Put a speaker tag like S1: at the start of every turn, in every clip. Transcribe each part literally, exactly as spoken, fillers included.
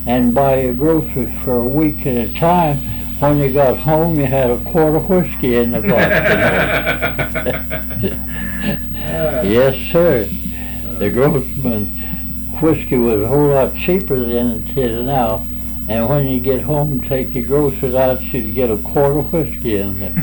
S1: and buy your groceries for a week at a time. When you got home, you had a quart of whiskey in the box. Yes, sir. The groceryman whiskey was a whole lot cheaper than it is now. And when you get home, take your groceries out, you'd get a quart of whiskey in there.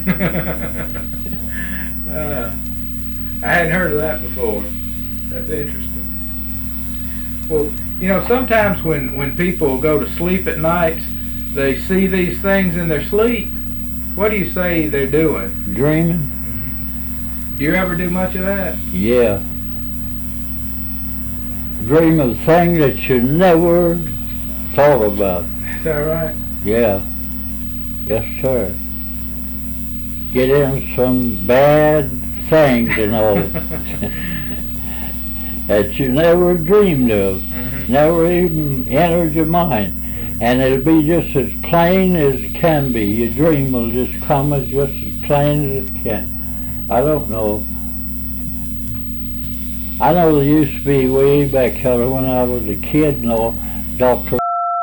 S2: uh, I hadn't heard of that before. That's interesting. Well, you know, sometimes when, when people go to sleep at nights, they see these things in their sleep. What do you say they're doing?
S1: Dreaming.
S2: Mm-hmm. Do you ever do much of that?
S1: Yeah. Dream of things that you never thought about.
S2: Is that right?
S1: Yeah. Yes, sir. Get in some bad things and all that you never dreamed of, mm-hmm. never even entered your mind. Mm-hmm. And it'll be just as plain as it can be. Your dream will just come as just as plain as it can. I don't know. I know there used to be way back here when I was a kid, you know, Doctor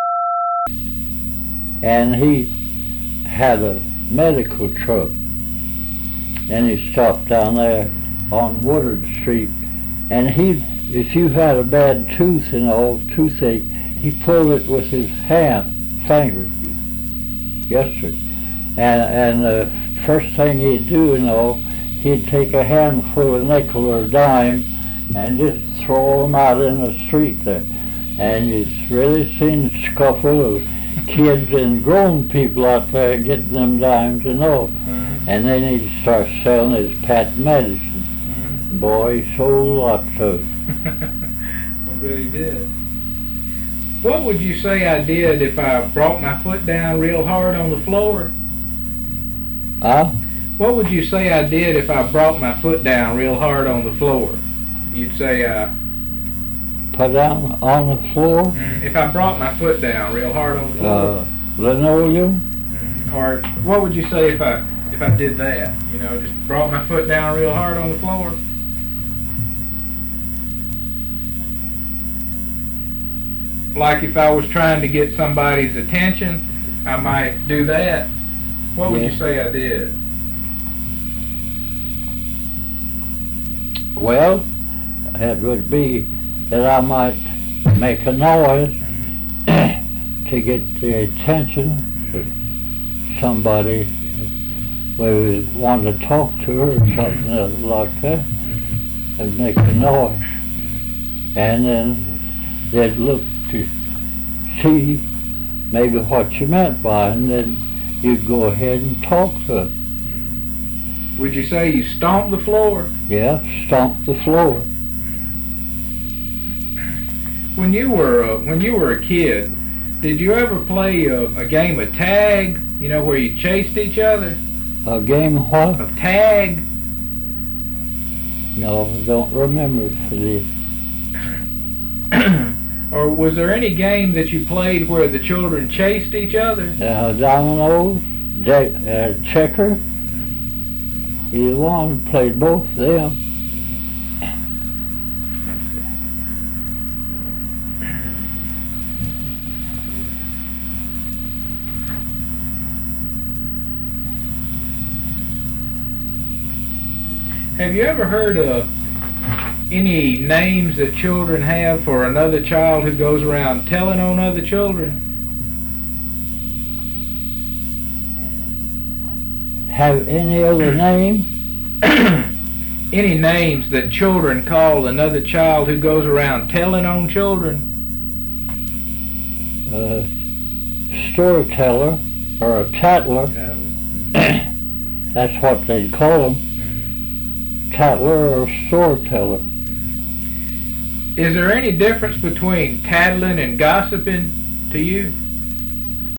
S1: and he had a medical truck. And he stopped down there on Woodard Street, and he, if you had a bad tooth and all toothache, he pulled it with his hand, finger. Yes, sir. And and the first thing he'd do, you know, he'd take a handful of nickel or dime and just throw them out in the street there. And you've really seen a scuffle of kids and grown people out there getting them dimes and all. Mm-hmm. And then he'd start selling his patent medicine. Mm-hmm. Boy, he sold lots of it.
S2: I bet he did. What would you say I did if I brought my foot down real hard on the floor?
S1: Huh?
S2: What would you say I did if I brought my foot down real hard on the floor? You'd say I...
S1: Put down on the floor?
S2: Mm-hmm. If I brought my foot down real hard on the floor.
S1: Uh, linoleum?
S2: Mm-hmm. Or what would you say if I if I did that? You know, just brought my foot down real hard on the floor? Like if I was trying to get somebody's attention, I might do that. What would
S1: yes.
S2: you say I did?
S1: Well, it would be that I might make a noise mm-hmm. to get the attention of somebody who wanted to talk to her or something like that, mm-hmm. and make a noise. And then they'd look to see maybe what you meant by it, and then you'd go ahead and talk to her.
S2: Would you say you stomped the floor?
S1: Yeah, stomp the floor.
S2: When you were uh, when you were a kid, did you ever play a, a game of tag? You know, where you chased each other?
S1: A game of what?
S2: Of tag.
S1: No, I don't remember for this.
S2: Or was there any game that you played where the children chased each other?
S1: Uh, dominoes, de- uh, checker. Either one, played both of them.
S2: Have you ever heard of any names that children have for another child who goes around telling on other children?
S1: Have any other name?
S2: Any names that children call another child who goes around telling on children?
S1: Uh, storyteller or a tattler. That's what they'd call them. Mm-hmm. Tattler or storyteller.
S2: Is there any difference between tattling and gossiping to you?